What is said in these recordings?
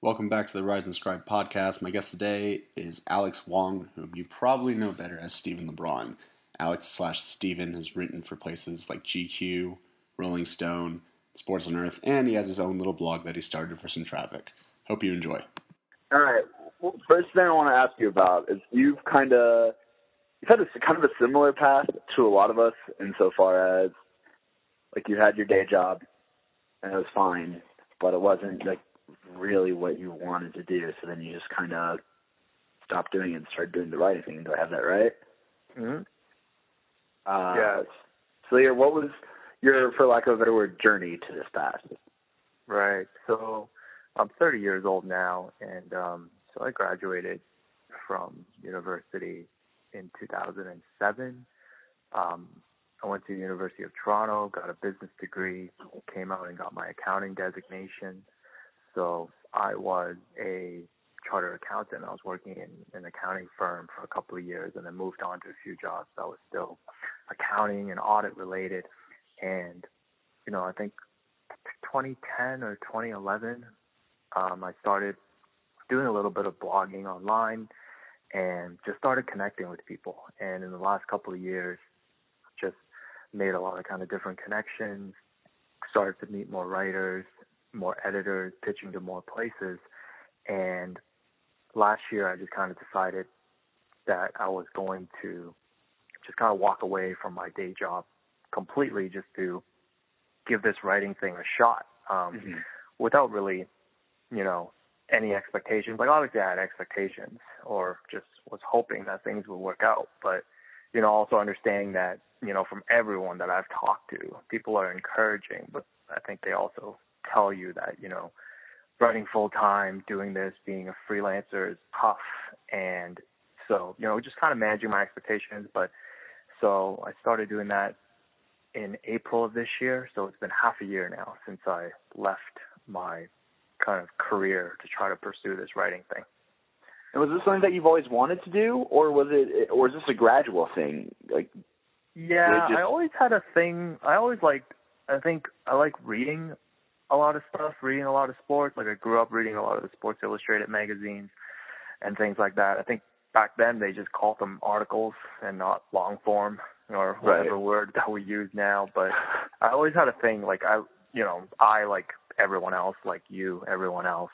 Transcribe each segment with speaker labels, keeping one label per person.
Speaker 1: Welcome back to the Rise and Scribe podcast. My guest today is Alex Wong, whom you probably know better as Stephen LeBron. Alex/Stephen has written for places like GQ, Rolling Stone, Sports on Earth, and he has his own little blog that he started for some traffic. Hope you enjoy.
Speaker 2: All right. Well, first thing I want to ask you about is you've had a kind of a similar path to a lot of us insofar as like you had your day job and it was fine, but it wasn't like really what you wanted to do. So then you just kind of stopped doing it and started doing the writing thing. Do I have that right?
Speaker 3: Mm-hmm.
Speaker 2: Yes. So what was your, for lack of a better word, journey to this path?
Speaker 3: Right. So I'm 30 years old now, and so I graduated from university in 2007. I went to the University of Toronto, got a business degree, came out and got my accounting designation. So I was a chartered accountant. I was working in an accounting firm for a couple of years and then moved on to a few jobs that was still accounting and audit related. And, I think 2010 or 2011, I started doing a little bit of blogging online and just started connecting with people. And in the last couple of years, just made a lot of kind of different connections, started to meet more writers, more editors, pitching to more places. And last year I just kind of decided that I was going to just kind of walk away from my day job completely just to give this writing thing a shot without really, any expectations. Like obviously I had expectations or just was hoping that things would work out. But, also understanding that, from everyone that I've talked to, people are encouraging, but I think they also tell you that, writing full time, doing this, being a freelancer is tough. And so, just kind of managing my expectations. But so I started doing that in April of this year. So it's been half a year now since I left my kind of career to try to pursue this writing thing.
Speaker 2: And was this something that you've always wanted to do, or is this a gradual thing?
Speaker 3: I always had a thing. I like reading a lot of stuff, reading a lot of sports. Like I grew up reading a lot of the Sports Illustrated magazines and things like that. I think back then they just called them articles and not long form or whatever word that we use now. But I always had a thing like I like everyone else, like you, everyone else.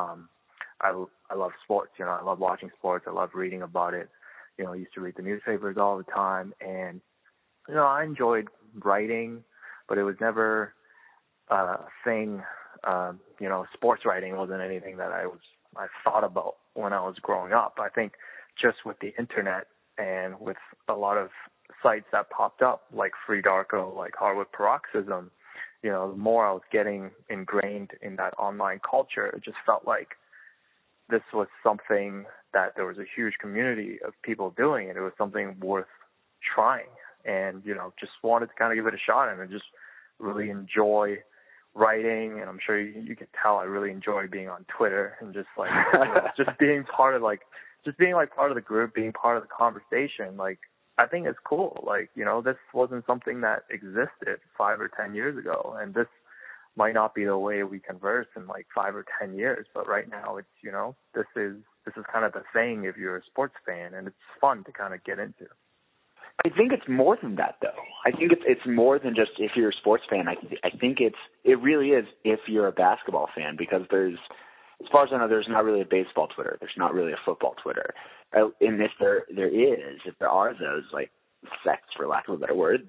Speaker 3: I love sports. I love watching sports. I love reading about it. I used to read the newspapers all the time, and I enjoyed writing, but it was never a thing. Sports writing wasn't anything that I thought about when I was growing up. I think just with the internet and with a lot of sites that popped up, like Free Darko, like Hardwood Paroxysm, the more I was getting ingrained in that online culture, it just felt like this was something that there was a huge community of people doing, and it was something worth trying. And, just wanted to kind of give it a shot and just really enjoy writing. And I'm sure you can tell I really enjoy being on Twitter and just like, just being part of part of the group, being part of the conversation. Like, I think it's cool. Like, this wasn't something that existed 5 or 10 years ago. And this might not be the way we converse in like 5 or 10 years. But right now it's, this is kind of the thing if you're a sports fan, and it's fun to kind of get into.
Speaker 2: I think it's more than that, though. I think it's more than just if you're a sports fan. I think it really is if you're a basketball fan, because as far as I know, there's not really a baseball Twitter. There's not really a football Twitter. And if there are those like sects, for lack of a better word,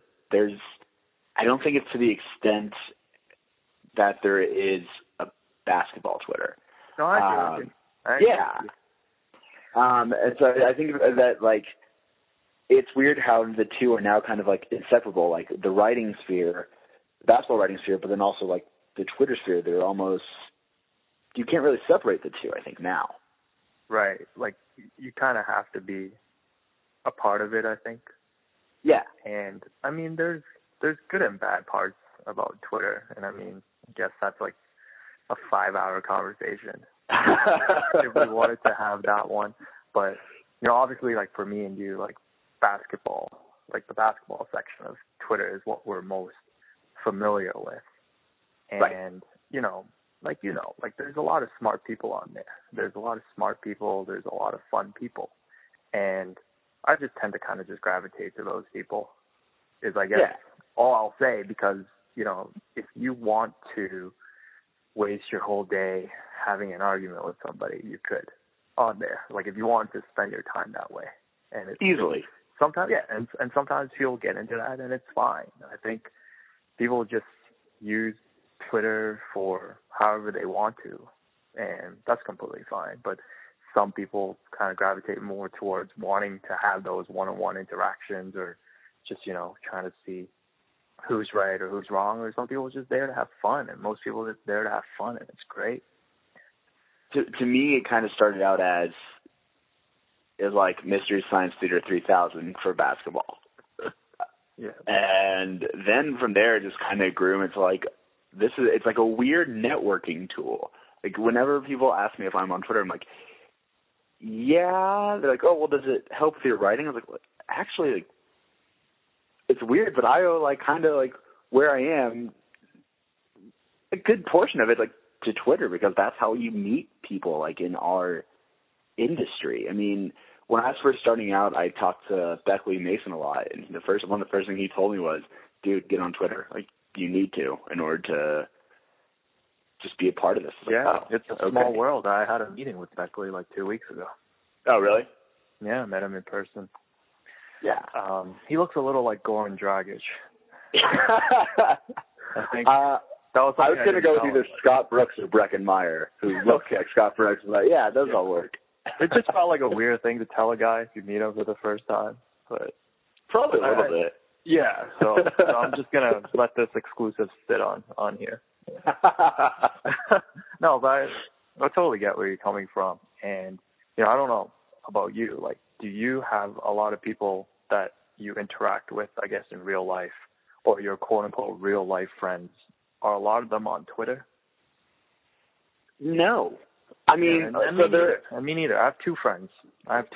Speaker 2: I don't think it's to the extent that there is a basketball Twitter.
Speaker 3: No, I agree.
Speaker 2: And so I think that like, it's weird how the two are now kind of like inseparable, like the writing sphere, the basketball writing sphere, but then also like the Twitter sphere. They're almost, you can't really separate the two, I think, now.
Speaker 3: Right. Like you kind of have to be a part of it, I think.
Speaker 2: Yeah.
Speaker 3: And I mean, there's good and bad parts about Twitter. And I mean, I guess that's like a 5-hour conversation if we wanted to have that one. But, obviously like for me and you, like, basketball, like the basketball section of Twitter is what we're most familiar with. And, like, like there's a lot of smart people on there. There's a lot of smart people. There's a lot of fun people. And I just tend to kind of just gravitate to those people is, I guess, all I'll say, because, if you want to waste your whole day having an argument with somebody, you could on there. Like, if you want to spend your time that way. And it's
Speaker 2: Easily.
Speaker 3: Sometimes, and sometimes people get into that, and it's fine. I think people just use Twitter for however they want to, and that's completely fine. But some people kind of gravitate more towards wanting to have those one-on-one interactions, or just, trying to see who's right or who's wrong, or some people are just there to have fun, and most people are just there to have fun, and it's great.
Speaker 2: To me, it kind of started out as like Mystery Science Theater 3000 for basketball.
Speaker 3: Yeah.
Speaker 2: And then from there, it just kind of grew into like, it's like a weird networking tool. Like, whenever people ask me if I'm on Twitter, I'm like, yeah. They're like, oh, well, does it help with your writing? I was like, well, actually, like, it's weird, but I owe, like, kind of like where I am, a good portion of it, like, to Twitter, because that's how you meet people, like, in our industry. I mean, when I was first starting out, I talked to Beckley Mason a lot, and one of the first things he told me was, dude, get on Twitter. Like, you need to in order to just be a part of this.
Speaker 3: It's a small world. I had a meeting with Beckley like 2 weeks ago.
Speaker 2: Oh, really?
Speaker 3: Yeah, I met him in person.
Speaker 2: Yeah.
Speaker 3: He looks a little like Goran Dragic. I think I was
Speaker 2: going to go with either Scott Brooks or Breckin Meyer, who looks like Scott Brooks. But yeah, it does all work.
Speaker 3: It just felt like a weird thing to tell a guy if you meet him for the first time. But
Speaker 2: probably a little bit.
Speaker 3: Yeah, so I'm just going to let this exclusive sit on here. No, but I totally get where you're coming from. And, I don't know about you. Like, do you have a lot of people that you interact with, I guess, in real life, or your quote-unquote real-life friends? Are a lot of them on Twitter?
Speaker 2: No. I mean,
Speaker 3: me neither. I have two friends. That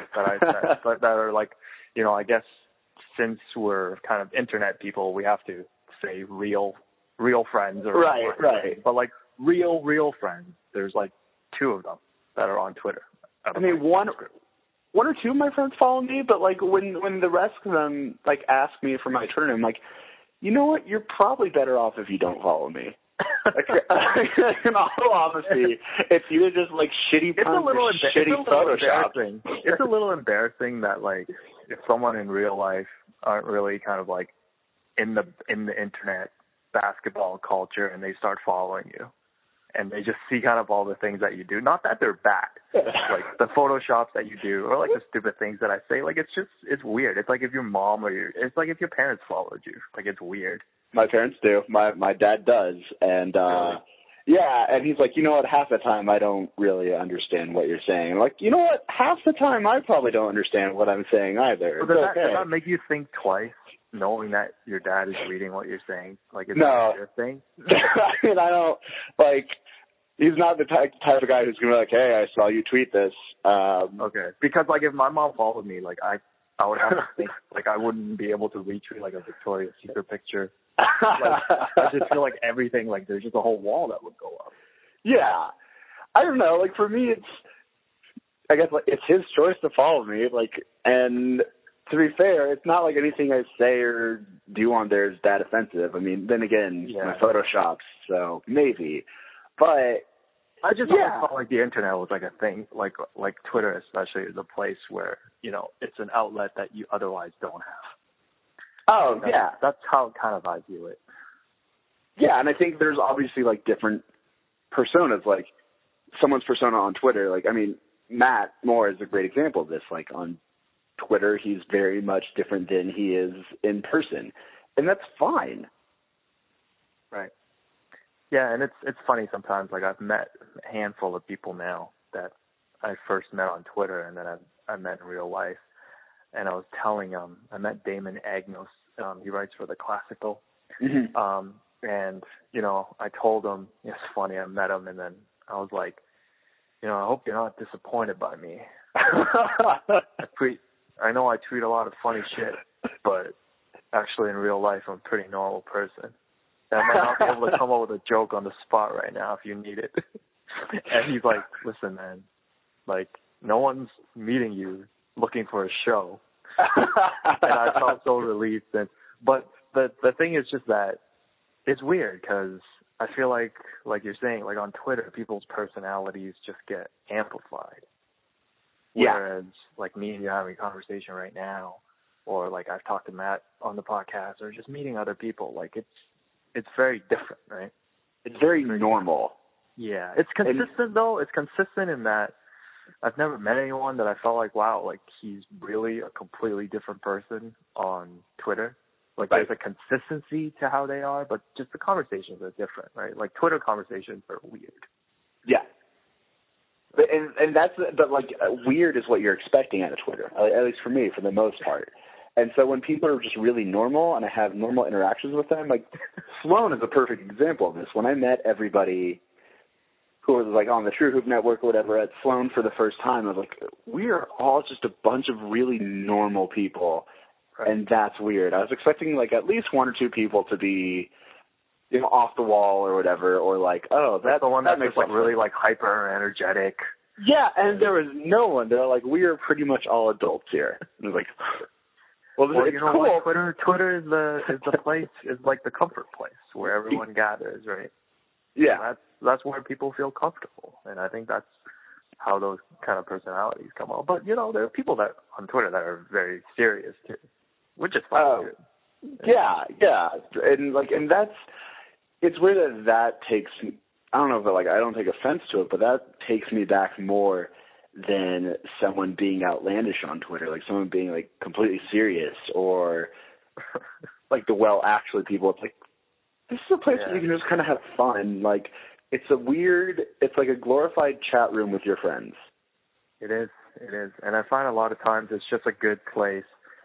Speaker 3: are like, I guess since we're kind of internet people, we have to say real friends. Or
Speaker 2: right.
Speaker 3: But like real friends, there's like two of them that are on Twitter.
Speaker 2: I mean, one or two of my friends follow me, but like when the rest of them like ask me for my Twitter, I'm like, you know what? You're probably better off if you don't follow me. Like, in all honesty, it's either just like shitty Photoshop.
Speaker 3: It's a little embarrassing that like if someone in real life aren't really kind of like in the internet basketball culture and they start following you and they just see kind of all the things that you do. Not that they're bad, like the Photoshops that you do or like the stupid things that I say. Like it's weird. It's like if your mom it's like if your parents followed you. Like it's weird.
Speaker 2: My parents do. My dad does, and
Speaker 3: really?
Speaker 2: yeah, and he's like, you know what? Half the time I don't really understand what you're saying. I'm like, you know what? Half the time I probably don't understand what I'm saying either.
Speaker 3: So does that make you think twice, knowing that your dad is reading what you're saying? Like, is that your thing?
Speaker 2: I mean, I don't like. He's not the type of guy who's gonna be like, hey, I saw you tweet this.
Speaker 3: Okay, because like if my mom followed me, like I would have to think like I wouldn't be able to retweet like a Victoria's Secret picture. Like, I just feel like everything, like there's just a whole wall that would go up.
Speaker 2: Yeah, I don't know. Like for me, I guess like it's his choice to follow me. Like, and to be fair, it's not like anything I say or do on there is that offensive. I mean, then again, my Photoshops, so maybe. But
Speaker 3: I just always felt like the internet was like a thing, like Twitter especially is a place where, it's an outlet that you otherwise don't have.
Speaker 2: Oh, yeah.
Speaker 3: That's how kind of I view it.
Speaker 2: Yeah, and I think there's obviously like different personas, like someone's persona on Twitter. Like, I mean, Matt Moore is a great example of this. Like on Twitter, he's very much different than he is in person, and that's fine.
Speaker 3: Right. Yeah, and it's funny sometimes. Like I've met a handful of people now that I first met on Twitter, and then I met in real life. And I was telling I met Damon Agnos. He writes for The Classical.
Speaker 2: Mm-hmm.
Speaker 3: And, I told him, it's funny, I met him, and then I was like, I hope you're not disappointed by me. I know I tweet a lot of funny shit, but actually in real life I'm a pretty normal person. And I might not be able to come up with a joke on the spot right now if you need it. And he's like, listen, man, like, no one's meeting you looking for a show. And I felt so relieved. But the thing is just that it's weird because I feel like you're saying, like on Twitter, people's personalities just get amplified.
Speaker 2: Yeah.
Speaker 3: Whereas, like me and you having a conversation right now, or like I've talked to Matt on the podcast, or just meeting other people, like it's very different, right?
Speaker 2: It's very normal.
Speaker 3: Yeah, it's consistent though. It's consistent in that I've never met anyone that I felt like, wow, like he's really a completely different person on Twitter. Like
Speaker 2: right.
Speaker 3: There's a consistency to how they are, but just the conversations are different, right? Like Twitter conversations are weird.
Speaker 2: Yeah. And that's, but like weird is what you're expecting out of Twitter, at least for me, for the most part. And so when people are just really normal and I have normal interactions with them, like Sloan is a perfect example of this. When I met everybody who was like on the True Hoop Network or whatever at Sloan for the first time, I was like, we are all just a bunch of really normal people.
Speaker 3: Right.
Speaker 2: And that's weird. I was expecting like at least one or two people to be, you know, off the wall or whatever, or like, oh, that's
Speaker 3: the one that makes like
Speaker 2: sense.
Speaker 3: really like hyper energetic.
Speaker 2: Yeah, and there was no one. They're like, we are pretty much all adults here. And it was like, well, it's
Speaker 3: you know
Speaker 2: cool.
Speaker 3: what? Twitter is the place, is like the comfort place where everyone gathers, right?
Speaker 2: Yeah,
Speaker 3: that's where people feel comfortable, and I think that's how those kind of personalities come out. But you know, there are people that on Twitter that are very serious too, which is fun.
Speaker 2: Yeah, and that's, it's weird that takes, I don't know if I don't take offense to it, but that takes me back more than someone being outlandish on Twitter, like someone being like completely serious, or like the actually people. It's like, this is a place where you can just kind of have fun. Like it's like a glorified chat room with your friends.
Speaker 3: It is, and I find a lot of times it's just a good place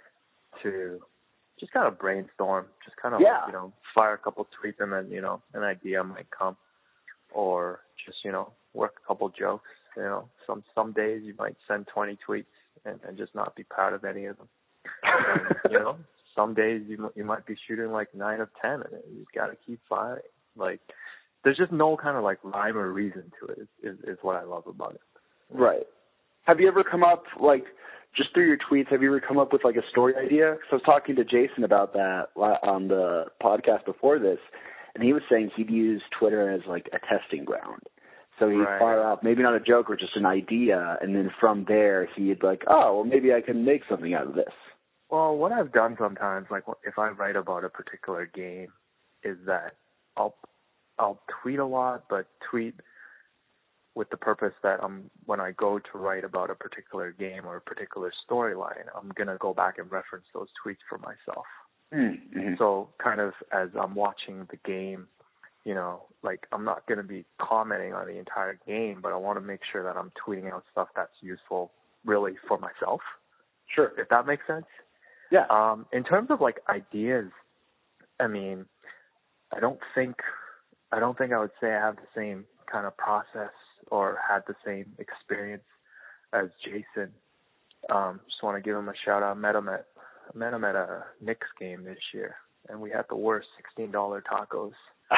Speaker 3: to just kind of brainstorm, just kind of you know, fire a couple tweets and then, you know, an idea might come, or just, you know, work a couple jokes. You know, some days you might send 20 tweets and just not be proud of any of them. And, you know, some days you might be shooting like 9 of 10, and you just got to keep firing. Like, there's just no kind of like rhyme or reason to it. Is what I love about it.
Speaker 2: Right. Have you ever come up, like, just through your tweets, have you ever come up with like a story idea? Because I was talking to Jason about that on the podcast before this, and he was saying he'd use Twitter as like a testing ground. So he'd fire up, maybe not a joke or just an idea, and then from there he'd be like, oh, well, maybe I can make something out of this.
Speaker 3: Well, what I've done sometimes, like if I write about a particular game, is that I'll tweet a lot, but tweet with the purpose that when I go to write about a particular game or a particular storyline, I'm going to go back and reference those tweets for myself.
Speaker 2: Mm-hmm.
Speaker 3: So kind of as I'm watching the game, you know, like I'm not going to be commenting on the entire game, but I want to make sure that I'm tweeting out stuff that's useful really for myself.
Speaker 2: Sure.
Speaker 3: If that makes sense.
Speaker 2: Yeah.
Speaker 3: In terms of like ideas, I mean, I don't think I would say I have the same kind of process or had the same experience as Jason. Just want to give him a shout out. I met him at a Knicks game this year, and we had the worst $16 tacos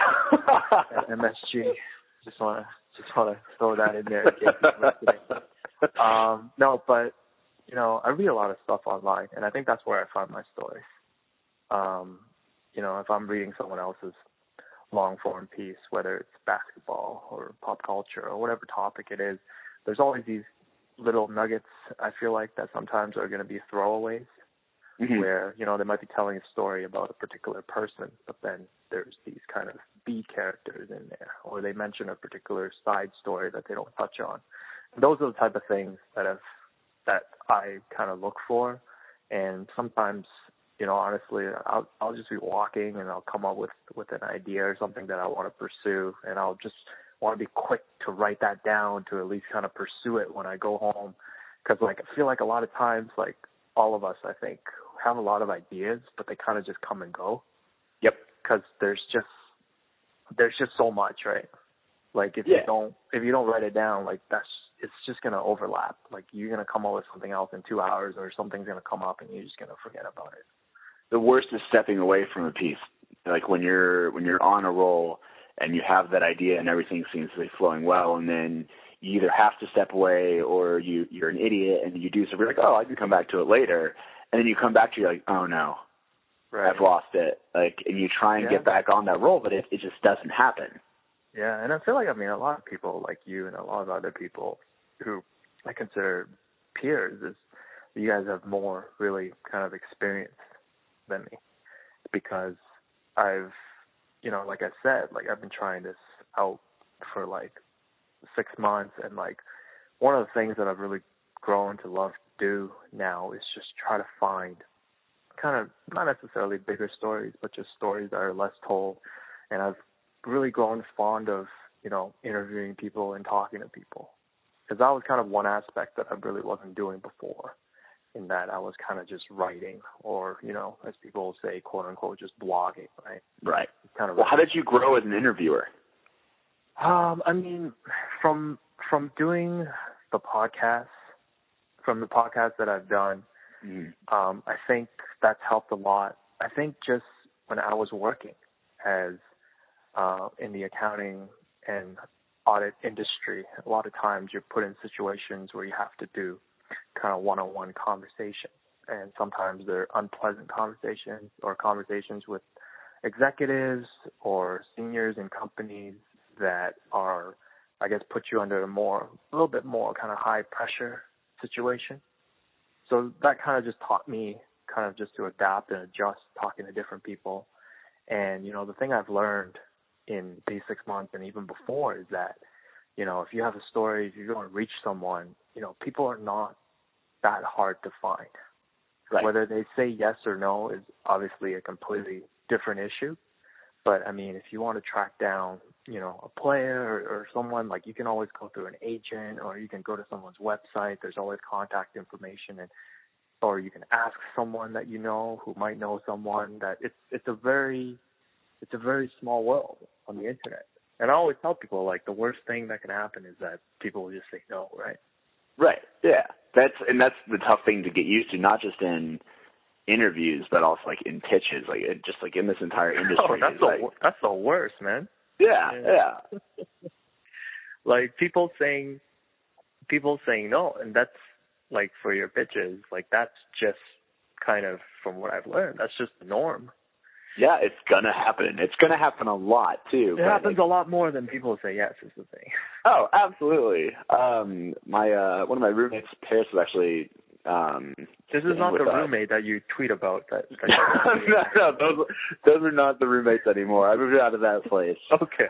Speaker 3: at MSG. Just want to throw that in there. No, but you know, I read a lot of stuff online, and I think that's where I find my stories. You know, if I'm reading someone else's long-form piece, whether it's basketball or pop culture or whatever topic it is, there's always these little nuggets, I feel like, that sometimes are going to be throwaways, where, you know, they might be telling a story about a particular person, but then there's these kind of B characters in there, or they mention a particular side story that they don't touch on. And those are the type of things that I kind of look for, and sometimes, you know, honestly, I'll just be walking and I'll come up with an idea or something that I want to pursue, and I'll just want to be quick to write that down to at least kind of pursue it when I go home. Because, like, I feel like a lot of times, like, all of us, I think, have a lot of ideas, but they kind of just come and go.
Speaker 2: Yep.
Speaker 3: Because there's just so much, right? Like, if you don't write it down, like, it's just going to overlap. Like, you're going to come up with something else in 2 hours, or something's going to come up and you're just going to forget about it.
Speaker 2: The worst is stepping away from a piece. like when you're on a roll and you have that idea and everything seems to be flowing well, and then you either have to step away or you're an idiot and you do something like, oh, I can come back to it later, and then you come back to it, you're like, oh no, right. I've lost it. Like, and you try and get back on that roll, but it just doesn't happen.
Speaker 3: Yeah, and I feel like, I mean, a lot of people like you and a lot of other people who I consider peers, is you guys have more really kind of experience than me, because I've, like I said, like I've been trying this out for like 6 months, and like one of the things that I've really grown to love to do now is just try to find kind of not necessarily bigger stories, but just stories that are less told. And I've really grown fond of, interviewing people and talking to people, because that was kind of one aspect that I really wasn't doing before, in that I was kind of just writing or, as people say, quote unquote, just blogging, right?
Speaker 2: Right.
Speaker 3: Kind of.
Speaker 2: Well, how did you grow as an interviewer?
Speaker 3: I mean, from doing the podcast, from the podcast that I've done, I think that's helped a lot. I think just when I was working as in the accounting and audit industry, a lot of times you're put in situations where you have to do kind of one-on-one conversation, and sometimes they're unpleasant conversations or conversations with executives or seniors in companies that are, I guess, put you under a little bit more kind of high pressure situation. So that kind of just taught me kind of just to adapt and adjust talking to different people. And, the thing I've learned in these 6 months and even before is that, if you have a story, if you want to reach someone, people are not that hard to find. Right. Whether they say yes or no is obviously a completely different issue. But, I mean, if you want to track down, a player or someone, like, you can always go through an agent, or you can go to someone's website. There's always contact information, or you can ask someone that who might know someone. That it's a very small world on the internet. And I always tell people, like, the worst thing that can happen is that people will just say no, right? Right.
Speaker 2: Yeah. That's the tough thing to get used to, not just in interviews, but also like in pitches, like just like in this entire industry.
Speaker 3: Oh, that's the worst, man.
Speaker 2: Yeah.
Speaker 3: Like people saying no, and that's like for your pitches, like that's just kind of, from what I've learned, that's just the norm.
Speaker 2: Yeah, it's gonna happen. It's gonna happen a lot too.
Speaker 3: It happens a lot more than people say yes, is the thing.
Speaker 2: Oh, absolutely. My one of my roommates, Paris, was actually.
Speaker 3: This is not the roommate that you tweet about.
Speaker 2: No, those are not the roommates anymore. I moved out of that place.
Speaker 3: Okay.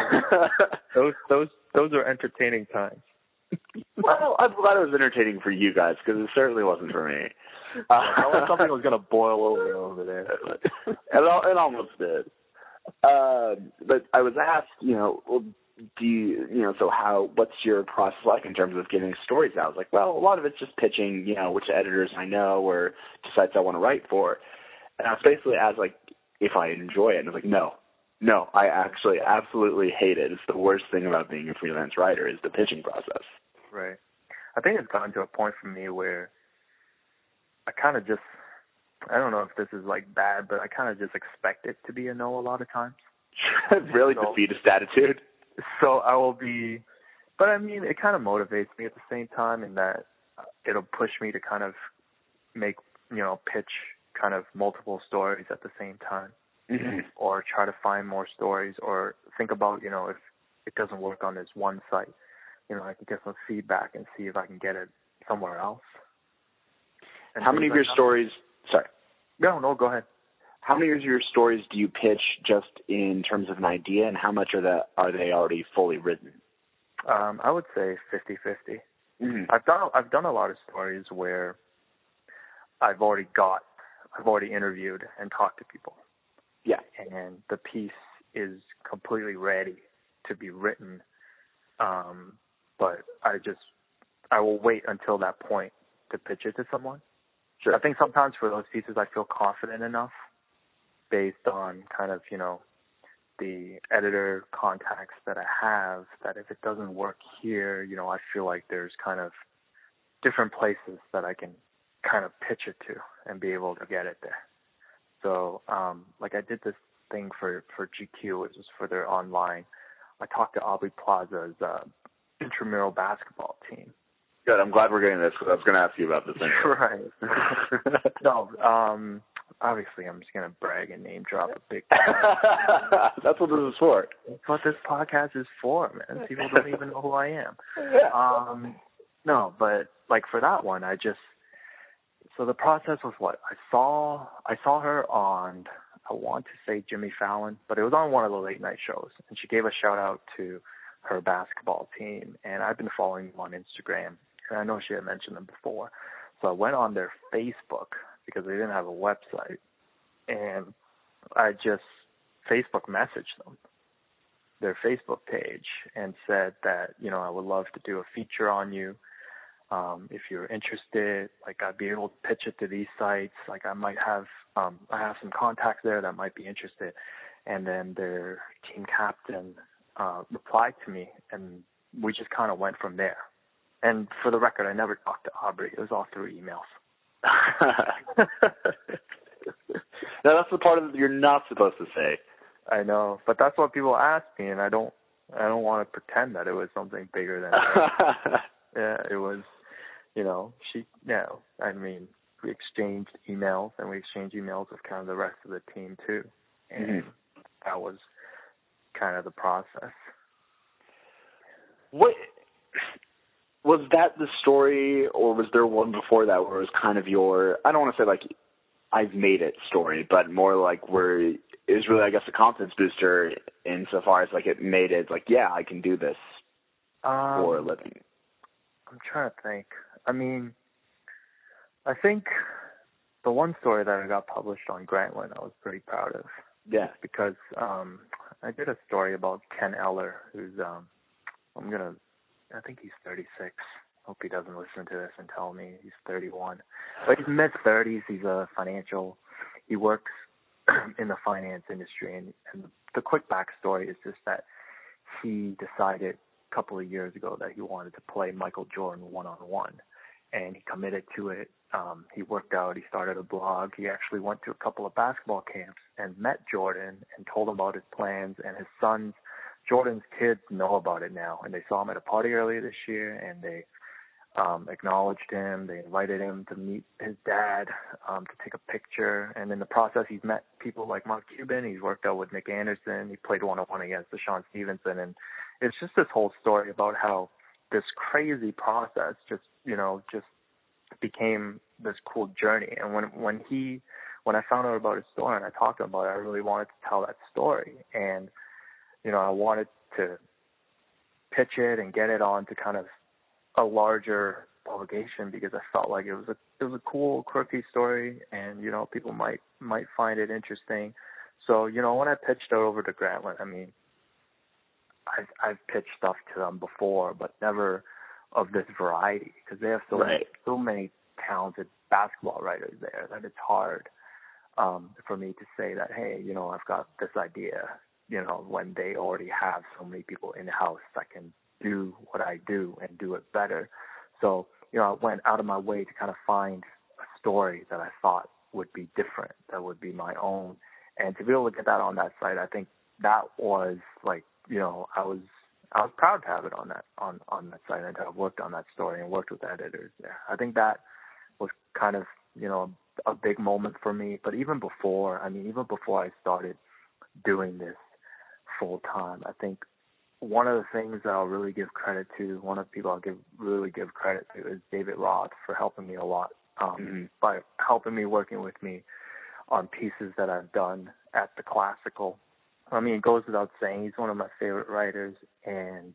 Speaker 3: Those are entertaining times.
Speaker 2: Well, I'm glad it was entertaining for you guys, because it certainly wasn't for me.
Speaker 3: I thought something was going to boil over there.
Speaker 2: It almost did. But I was asked, well, what's your process like in terms of getting stories out? I was like, well, a lot of it's just pitching, which editors I know or sites I want to write for. And I was basically asked, like, if I enjoy it. And I was like, no, I actually absolutely hate it. It's the worst thing about being a freelance writer is the pitching process.
Speaker 3: Right. I think it's gotten to a point for me where I kind of just, I don't know if this is like bad, but I kind of just expect it to be a no a lot of times.
Speaker 2: Really defeatist attitude.
Speaker 3: So I will be, but I mean, it kind of motivates me at the same time, in that it'll push me to kind of make, pitch kind of multiple stories at the same time, or try to find more stories, or think about, if it doesn't work on this one site, I can get some feedback and see if I can get it somewhere else. And
Speaker 2: how many of your stories, sorry.
Speaker 3: No, go ahead.
Speaker 2: How many of your stories do you pitch just in terms of an idea, and how much are they already fully written?
Speaker 3: I would say 50-50. Mm-hmm. I've done a lot of stories where I've already interviewed and talked to people.
Speaker 2: Yeah.
Speaker 3: And the piece is completely ready to be written. But I will wait until that point to pitch it to someone.
Speaker 2: Sure.
Speaker 3: I think sometimes for those pieces I feel confident enough, based on kind of, the editor contacts that I have, that if it doesn't work here, I feel like there's kind of different places that I can kind of pitch it to and be able to get it there. So, like I did this thing for GQ, which is for their online. I talked to Aubrey Plaza's intramural basketball team.
Speaker 2: Good. I'm glad we're getting this because I was going to ask you about this anyway.
Speaker 3: Right. No, obviously I'm just going to brag and name drop a big
Speaker 2: That's what this is for.
Speaker 3: That's what this podcast is for, man. People don't even know who I am.
Speaker 2: Yeah.
Speaker 3: No, but like for that one, so the process was what? I saw her on, I want to say Jimmy Fallon, but it was on one of the late night shows, and she gave a shout out to her basketball team, and I've been following them on Instagram, and I know she had mentioned them before. So I went on their Facebook because they didn't have a website, and I just Facebook messaged them, their Facebook page, and said that, I would love to do a feature on you. If you're interested, like I'd be able to pitch it to these sites. Like I might have, I have some contacts there that might be interested. And then their team captain replied to me, and we just kind of went from there. And for the record, I never talked to Aubrey. It was all through emails.
Speaker 2: Now that's the part of it you're not supposed to say.
Speaker 3: I know, but that's what people ask me, and I don't want to pretend that it was something bigger than that. Yeah, it was, we exchanged emails, and we exchanged emails with kind of the rest of the team too. And that was kind of the process.
Speaker 2: What was that the story, or was there one before that where it was kind of your, I don't want to say like I've made it story, but more like where it was really, I guess, a confidence booster insofar as like it made it like, yeah, I can do this for a living?
Speaker 3: I'm trying to think. I mean, I think the one story that I got published on Grantland I was pretty proud of.
Speaker 2: Yeah.
Speaker 3: Because I did a story about Ken Eller, who's, I think he's 36. Hope he doesn't listen to this and tell me he's 31. But he's mid-30s. He works in the finance industry. And the quick backstory is just that he decided a couple of years ago that he wanted to play Michael Jordan one-on-one. And he committed to it. He worked out. He started a blog. He actually went to a couple of basketball camps and met Jordan and told him about his plans. And his sons, Jordan's kids, know about it now. And they saw him at a party earlier this year, and they acknowledged him. They invited him to meet his dad, to take a picture. And in the process, he's met people like Mark Cuban. He's worked out with Nick Anderson. He played one-on-one against Deshaun Stevenson. And it's just this whole story about how this crazy process just became this cool journey. And when I found out about his story and I talked to him about it, I really wanted to tell that story. And, I wanted to pitch it and get it on to kind of a larger publication because I felt like it was a cool, quirky story, and people might find it interesting. So when I pitched it over to Grantland, I mean, I've pitched stuff to them before, but never of this variety because they have so many talented basketball writers there that it's hard for me to say that, hey, I've got this idea, when they already have so many people in the house that can do what I do and do it better. So, I went out of my way to kind of find a story that I thought would be different, that would be my own. And to be able to get that on that site, I think that was like, I was proud to have it on that site and to have worked on that story and worked with editors there. I think that was kind of, a big moment for me. But even before I started doing this full time, I think one of the things that I'll really give credit to, one of the people I'll really give credit to is David Roth for helping me a lot, by helping me, working with me on pieces that I've done at the Classical. I mean, it goes without saying, he's one of my favorite writers, and,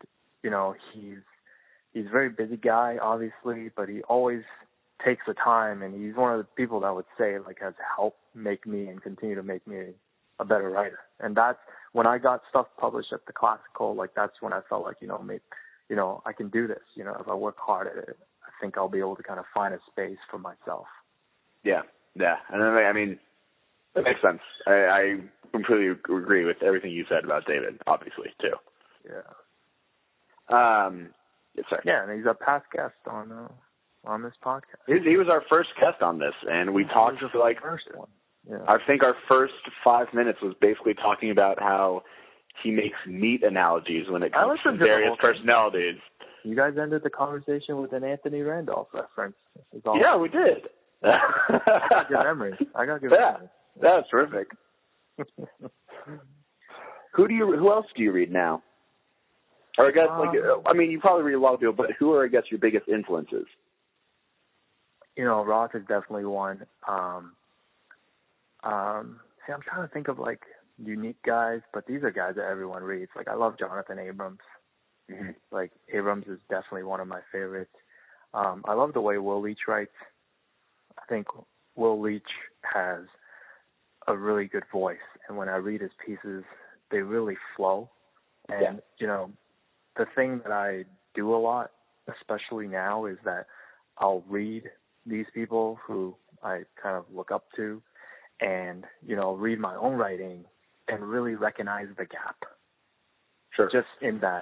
Speaker 3: he's a very busy guy, obviously, but he always takes the time, and he's one of the people that would say, like, has helped make me and continue to make me a better writer. And that's when I got stuff published at the Classical, like, that's when I felt like, maybe, I can do this. If I work hard at it, I think I'll be able to kind of find a space for myself.
Speaker 2: Yeah. And I mean, that makes sense. I completely agree with everything you said about David, obviously, too.
Speaker 3: Yeah.
Speaker 2: Sorry.
Speaker 3: Yeah, and he's a past guest on this podcast.
Speaker 2: He was our first guest on this, and we talked for like
Speaker 3: first one. Yeah.
Speaker 2: I think our first 5 minutes was basically talking about how he makes meat analogies when it comes to various personalities.
Speaker 3: You guys ended the conversation with an Anthony Randolph reference.
Speaker 2: Yeah, we did.
Speaker 3: I got good memory. Memory.
Speaker 2: That's terrific. Who else do you read now? Or I guess, you probably read a lot of people, but who are, I guess, your biggest influences?
Speaker 3: Roth is definitely one. I'm trying to think of unique guys, but these are guys that everyone reads. I love Jonathan Abrams.
Speaker 2: Mm-hmm.
Speaker 3: Abrams is definitely one of my favorites. I love the way Will Leitch writes. I think Will Leitch has a really good voice, and when I read his pieces, they really flow. And, the thing that I do a lot, especially now, is that I'll read these people who I kind of look up to and, read my own writing and really recognize the gap.
Speaker 2: Sure.
Speaker 3: Just in that,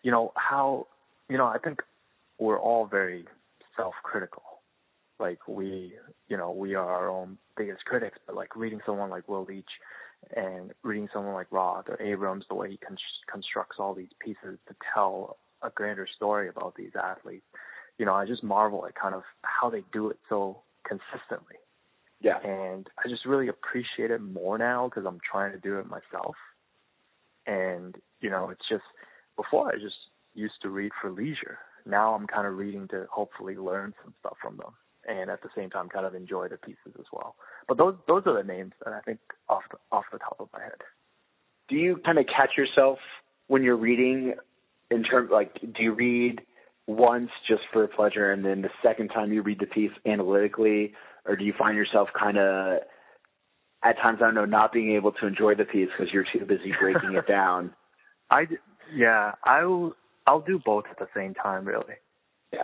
Speaker 3: I think we're all very self-critical. We are our own biggest critics, but reading someone like Will Leitch and reading someone like Roth or Abrams, the way he constructs all these pieces to tell a grander story about these athletes, I just marvel at kind of how they do it so consistently.
Speaker 2: Yeah.
Speaker 3: And I just really appreciate it more now because I'm trying to do it myself. And, it's just, before I just used to read for leisure. Now I'm kind of reading to hopefully learn some stuff from them. And at the same time, kind of enjoy the pieces as well. But those are the names that I think off the top of my head.
Speaker 2: Do you kind of catch yourself when you're reading in terms, do you read once just for pleasure and then the second time you read the piece analytically, or do you find yourself kind of, at times, not being able to enjoy the piece because you're too busy breaking it down?
Speaker 3: I'll do both at the same time, really.
Speaker 2: Yeah.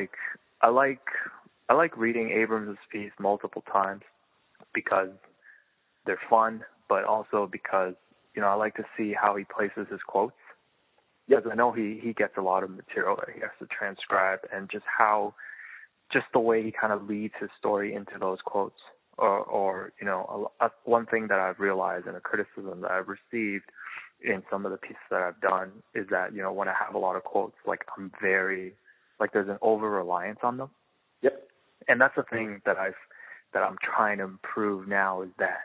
Speaker 3: I like reading Abrams' piece multiple times because they're fun, but also because, I like to see how he places his quotes. Because I know he gets a lot of material that he has to transcribe, and just the way he kind of leads his story into those quotes. Or one thing that I've realized and a criticism that I've received in some of the pieces that I've done is that, when I have a lot of quotes, I'm very, there's an over-reliance on them.
Speaker 2: Yep.
Speaker 3: And that's the thing that I'm trying to improve now, is that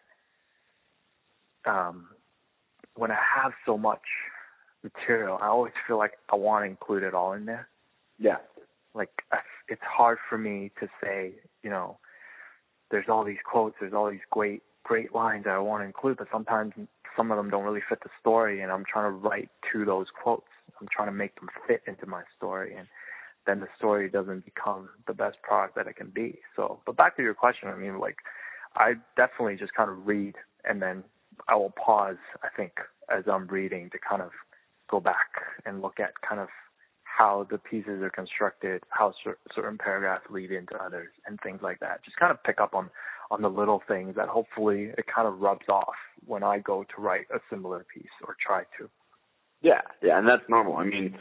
Speaker 3: when I have so much material, I always feel like I want to include it all in there.
Speaker 2: Yeah.
Speaker 3: It's hard for me to say, there's all these quotes, there's all these great lines that I want to include, but sometimes some of them don't really fit the story, and I'm trying to write to those quotes. I'm trying to make them fit into my story, and then the story doesn't become the best product that it can be. So, but back to your question, I definitely just kind of read, and then I will pause, I think, as I'm reading to kind of go back and look at kind of how the pieces are constructed, how certain paragraphs lead into others, and things like that. Just kind of pick up on the little things that hopefully it kind of rubs off when I go to write a similar piece or try to.
Speaker 2: Yeah, and that's normal.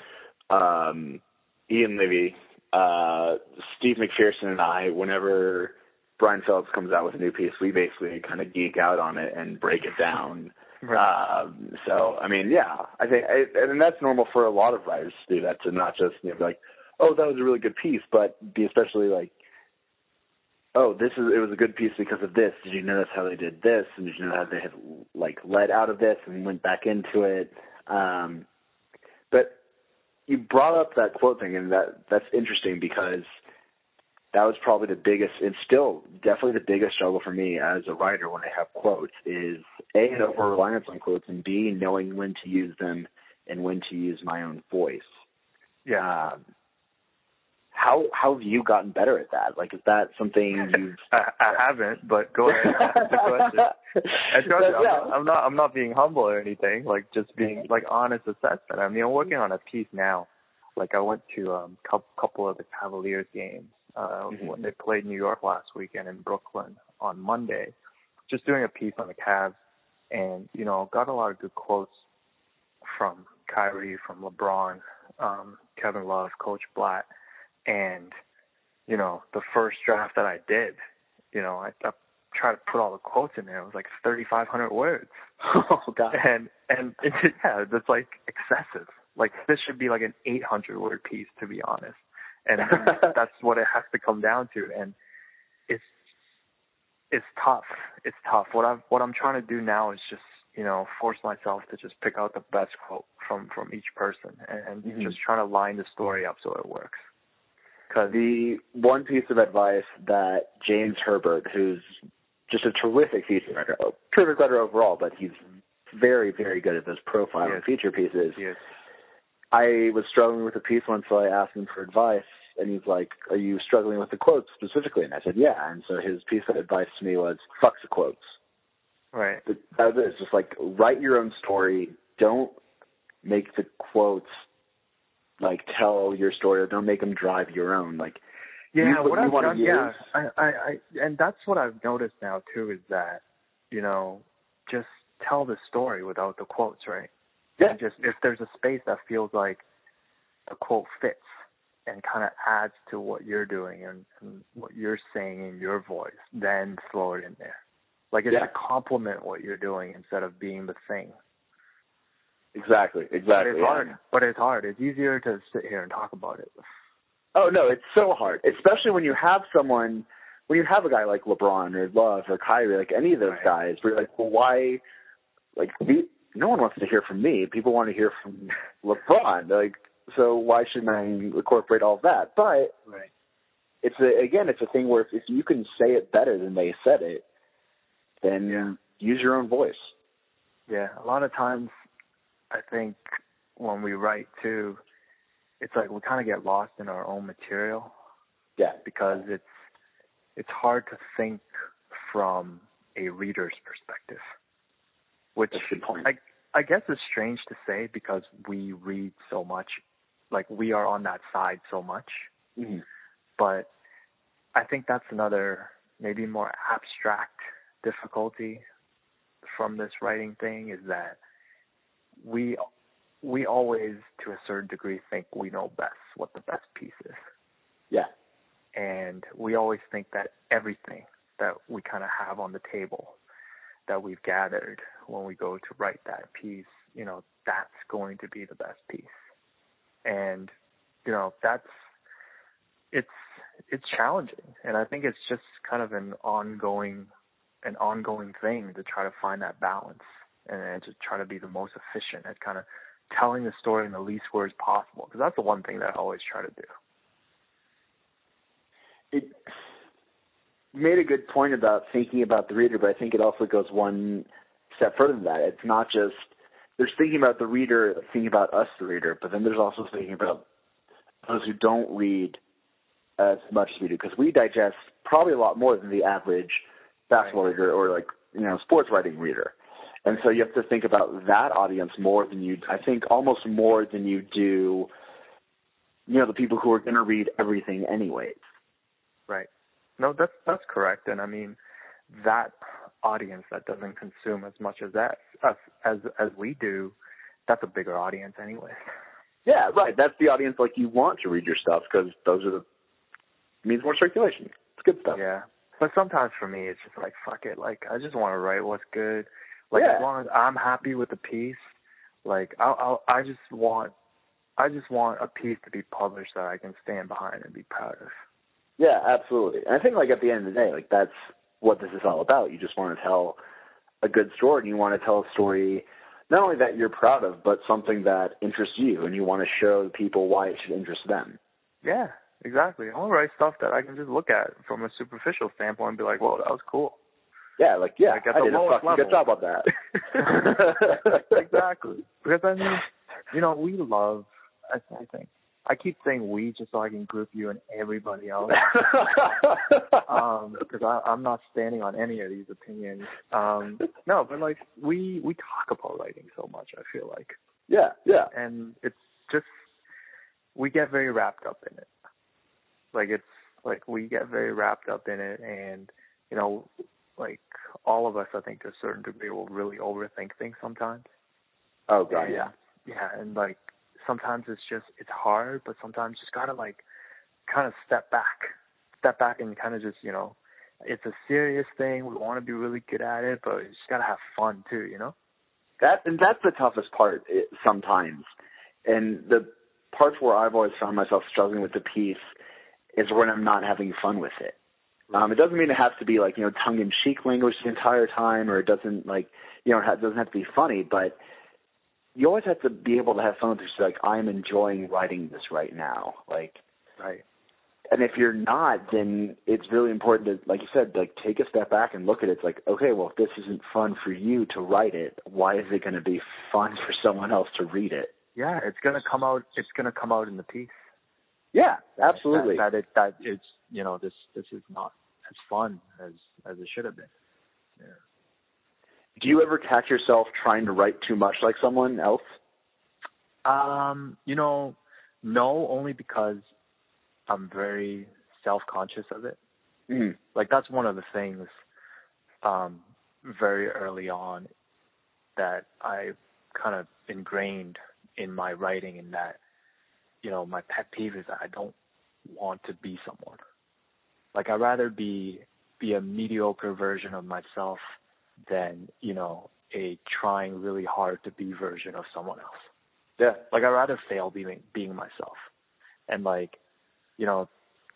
Speaker 2: Ian Levy, Steve McPherson, and I, whenever Brian Phillips comes out with a new piece, we basically kind of geek out on it and break it down.
Speaker 3: Right.
Speaker 2: I think, and that's normal for a lot of writers to do that, to not just be like, oh, that was a really good piece, but be especially like, oh, it was a good piece because of this. Did you notice how they did this? And did you know how they had led out of this and went back into it? But you brought up that quote thing, and that's interesting because that was probably the biggest, and still definitely the biggest struggle for me as a writer when I have quotes is A, an over-reliance on quotes, and B, knowing when to use them and when to use my own voice.
Speaker 3: Yeah.
Speaker 2: How have you gotten better at that? Is that something you've...
Speaker 3: I haven't, but go ahead. Ask the question. And trust me, I'm not being humble or anything. Just being honest assessment. I'm working on a piece now. I went to a couple of the Cavaliers games when they played New York last weekend in Brooklyn on Monday. Just doing a piece on the Cavs, and got a lot of good quotes from Kyrie, from LeBron, Kevin Love, Coach Blatt. And, the first draft that I did, I try to put all the quotes in there. It was like 3,500 words.
Speaker 2: Oh God.
Speaker 3: And yeah, that's like excessive. Like this should be like an 800-word piece, to be honest. And that's what it has to come down to. And it's tough. It's tough. What I'm trying to do now is just, force myself to just pick out the best quote from each person and just trying to line the story up so it works.
Speaker 2: Because the one piece of advice that James Herbert, who's just a terrific feature writer overall, but he's very, very good at those profile and feature pieces.
Speaker 3: Yes.
Speaker 2: I was struggling with a piece once, so I asked him for advice, and he's like, "Are you struggling with the quotes specifically?" And I said, "Yeah." And so his piece of advice to me was, "Fuck the quotes."
Speaker 3: Right.
Speaker 2: That was it. It's just like, write your own story. Don't make the quotes like tell your story, or don't make them drive your own. Like,
Speaker 3: yeah,
Speaker 2: what I've done,
Speaker 3: yeah, I and that's what I've noticed now too, is that, just tell the story without the quotes, right?
Speaker 2: Yeah.
Speaker 3: And just if there's a space that feels like a quote fits and kind of adds to what you're doing and what you're saying in your voice, then throw it in there. Like it's to complement what you're doing instead of being the thing.
Speaker 2: Exactly.
Speaker 3: But it's hard. But it's hard. It's easier to sit here and talk about it.
Speaker 2: Oh, no, it's so hard, especially when you have a guy like LeBron or Love or Kyrie, like any of those guys, where you're like, well, why, like, no one wants to hear from me. People want to hear from LeBron. Like, so why shouldn't I incorporate all of that? But it's a thing where if you can say it better than they said it, then use your own voice.
Speaker 3: Yeah, a lot of times I think when we write too, it's like we kind of get lost in our own material.
Speaker 2: Yeah.
Speaker 3: Because it's hard to think from a reader's perspective. Which
Speaker 2: that's a good point.
Speaker 3: I guess is strange to say because we read so much. Like we are on that side so much.
Speaker 2: Mm-hmm.
Speaker 3: But I think that's another maybe more abstract difficulty from this writing thing, is that we always, to a certain degree, think we know best what the best piece is.
Speaker 2: Yeah.
Speaker 3: And we always think that everything that we kind of have on the table that we've gathered when we go to write that piece, that's going to be the best piece. And, it's challenging. And I think it's just kind of an ongoing thing to try to find that balance and to try to be the most efficient at kind of telling the story in the least words possible. Because that's the one thing that I always try to do.
Speaker 2: You made a good point about thinking about the reader, but I think it also goes one step further than that. It's not just, there's thinking about the reader, thinking about us, the reader, but then there's also thinking about those who don't read as much as we do, because we digest probably a lot more than the average basketball reader or sports writing reader. And so you have to think about that audience more than almost more than you do, the people who are going to read everything anyways.
Speaker 3: Right. No, that's correct. And I mean, that audience that doesn't consume as much as as we do, that's a bigger audience anyway.
Speaker 2: Yeah, right. That's the audience you want to read your stuff, because those means more circulation. It's good stuff.
Speaker 3: Yeah. But sometimes for me, it's just like, fuck it. Like, I just want to write what's good. As long as I'm happy with the piece, I just want a piece to be published that I can stand behind and be proud of.
Speaker 2: Yeah, absolutely. And I think at the end of the day, that's what this is all about. You just want to tell a good story, and you want to tell a story not only that you're proud of, but something that interests you, and you want to show people why it should interest them.
Speaker 3: Yeah, exactly. I want to write stuff that I can just look at from a superficial standpoint and be like, "Whoa, that was cool."
Speaker 2: Yeah, I did a fucking good job on that.
Speaker 3: Exactly. Because I mean, we love. I think I keep saying we just so I can group you and everybody else. Because I'm not standing on any of these opinions. No, but we talk about writing so much, I feel like.
Speaker 2: Yeah.
Speaker 3: And it's just, we get very wrapped up in it. We get very wrapped up in it, and all of us, I think, to a certain degree, will really overthink things sometimes.
Speaker 2: Oh God, yeah.
Speaker 3: Yeah, and sometimes it's hard, but sometimes you just gotta kind of step back and kind of just it's a serious thing. We want to be really good at it, but you just gotta have fun too, you know.
Speaker 2: That's the toughest part sometimes, and the parts where I've always found myself struggling with the piece is when I'm not having fun with it. It doesn't mean it has to be like, you know, tongue-in-cheek language the entire time, or it doesn't like, you know, it doesn't have to be funny, but you always have to be able to have fun with it. Like, I'm enjoying writing this right now. Like,
Speaker 3: right.
Speaker 2: And if you're not, then it's really important to, like you said, like take a step back and look at it. It's like, okay, well, if this isn't fun for you to write it, why is it going to be fun for someone else to read it?
Speaker 3: Yeah, it's going to come out. It's going to come out in the piece.
Speaker 2: Yeah, absolutely.
Speaker 3: That it's, you know, this is not as fun as it should have been. Yeah.
Speaker 2: Do you ever catch yourself trying to write too much like someone else?
Speaker 3: You know, no, only because I'm very self-conscious of it.
Speaker 2: Mm-hmm.
Speaker 3: Like, that's one of the things very early on that I kind of ingrained in my writing, in that, you know, my pet peeve is that I don't want to be someone. Like, I'd rather be a mediocre version of myself than, you know, a trying really hard to be version of someone else.
Speaker 2: Yeah.
Speaker 3: Like, I'd rather fail being myself. And, like, you know,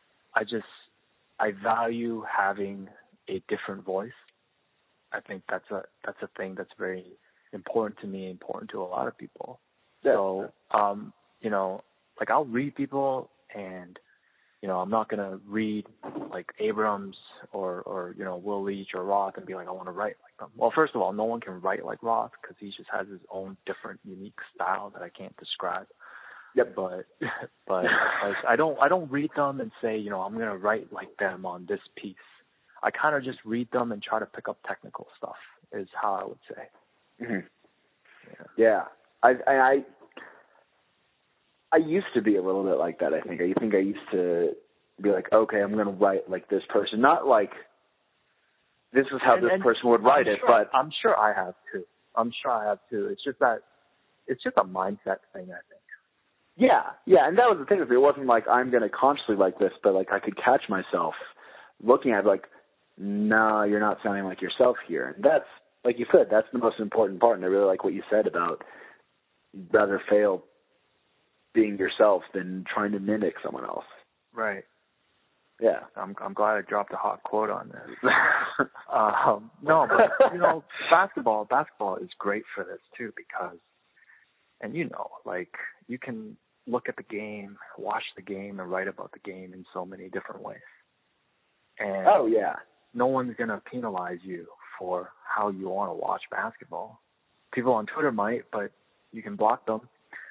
Speaker 3: I value having a different voice. I think that's a thing that's very important to me, important to a lot of people.
Speaker 2: Yeah.
Speaker 3: So, you know, like, I'll read people, and, you know, I'm not going to read like Abrams or, you know, Will Leitch or Roth and be like, I want to write like them. Well, first of all, no one can write like Roth because he just has his own different, unique style that I can't describe.
Speaker 2: Yep.
Speaker 3: But like, I don't read them and say, you know, I'm going to write like them on this piece. I kind of just read them and try to pick up technical stuff is how I would say.
Speaker 2: Mm-hmm. Yeah. I used to be a little bit like that, I think. I think I used to be like, okay, I'm going to write like this person. Not like this is how this person would write it, but
Speaker 3: I'm sure I have too. It's just that it's just a mindset thing, I think.
Speaker 2: Yeah, and that was the thing. It wasn't like I'm going to consciously like this, but like I could catch myself looking at it like, no, you're not sounding like yourself here. And that's, like you said, that's the most important part. And I really like what you said about you'd rather fail being yourself than trying to mimic someone else.
Speaker 3: Right.
Speaker 2: Yeah.
Speaker 3: I'm glad I dropped a hot quote on this. No, but, you know, basketball is great for this too, because, and you know, like, you can look at the game, watch the game, and write about the game in so many different ways. And
Speaker 2: oh, yeah.
Speaker 3: No one's going to penalize you for how you want to watch basketball. People on Twitter might, but you can block them.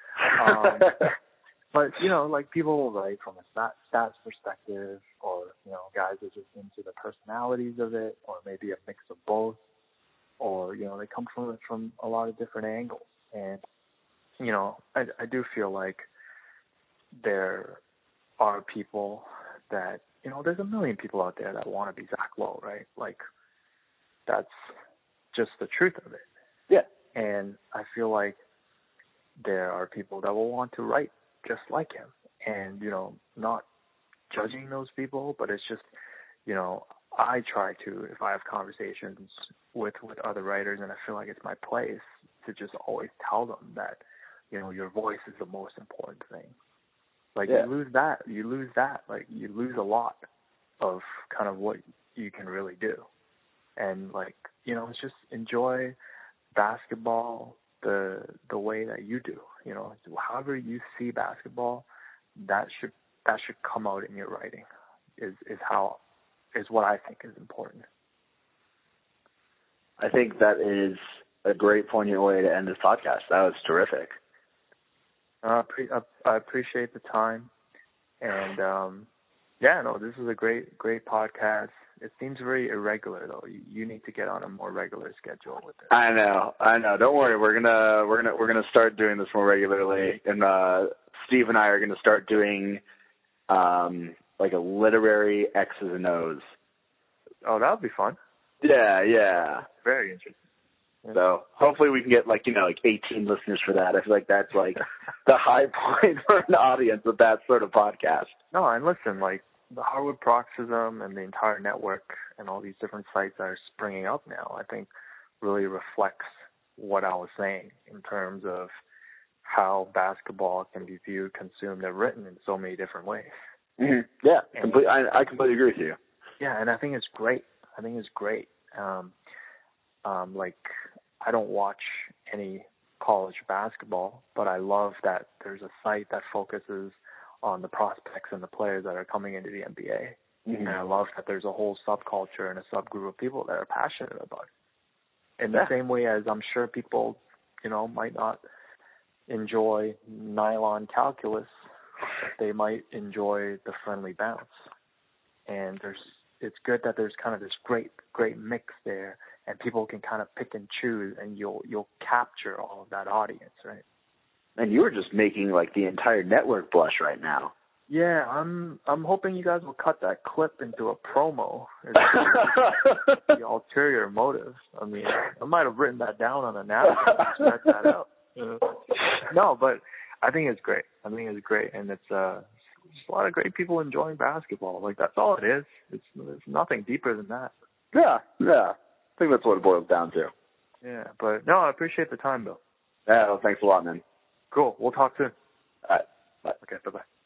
Speaker 3: But, you know, like, people will write from a stats perspective, or, you know, guys are just into the personalities of it, or maybe a mix of both, or, you know, they come from it from a lot of different angles. And, you know, I do feel like there are people that, you know, there's a million people out there that want to be Zach Lowe, right? Like, that's just the truth of it.
Speaker 2: Yeah.
Speaker 3: And I feel like there are people that will want to write just like him, and, you know, not judging those people, but it's just, you know, I try to, if I have conversations with other writers, and I feel like it's my place to just always tell them that, you know, your voice is the most important thing. Like,
Speaker 2: yeah.
Speaker 3: you lose that, like, you lose a lot of kind of what you can really do. And, like, you know, it's just enjoy basketball the way that you do. You know, however you see basketball, that should come out in your writing. Is what I think is important.
Speaker 2: I think that is a great poignant way to end this podcast. That was terrific.
Speaker 3: I appreciate the time, and yeah, no, this is a great podcast. It seems very irregular, though. You need to get on a more regular schedule with it.
Speaker 2: I know. Don't worry. We're gonna start doing this more regularly, and Steve and I are gonna start doing like a literary X's and O's.
Speaker 3: Oh, that would be fun.
Speaker 2: Yeah.
Speaker 3: Very interesting.
Speaker 2: So hopefully we can get like 18 listeners for that. I feel like that's like the high point for an audience of that sort of podcast.
Speaker 3: No, and listen, like, the hardwood paroxysm and the entire network and all these different sites that are springing up now, I think really reflects what I was saying in terms of how basketball can be viewed, consumed, and written in so many different ways.
Speaker 2: Mm-hmm. Yeah, I completely agree with you.
Speaker 3: Yeah, and I think it's great. Like, I don't watch any college basketball, but I love that there's a site that focuses on the prospects and the players that are coming into the NBA. Mm-hmm. And I love that there's a whole subculture and a subgroup of people that are passionate about it. In the same way as I'm sure people, might not enjoy nylon calculus, they might enjoy the friendly bounce. And it's good that there's kind of this great mix there, and people can kind of pick and choose, and you'll capture all of that audience, right?
Speaker 2: And you were just making like the entire network blush right now.
Speaker 3: Yeah, I'm hoping you guys will cut that clip into a promo. The ulterior motive. I mean, I might have written that down on a napkin and stretched that out. No, but I think it's great. And it's a lot of great people enjoying basketball. Like, that's all it is. It's nothing deeper than that.
Speaker 2: Yeah. I think that's what it boils down to.
Speaker 3: Yeah, but no, I appreciate the time, Bill.
Speaker 2: Yeah, well, thanks a lot, man.
Speaker 3: Cool. We'll talk soon.
Speaker 2: All right. Bye.
Speaker 3: Okay, bye-bye.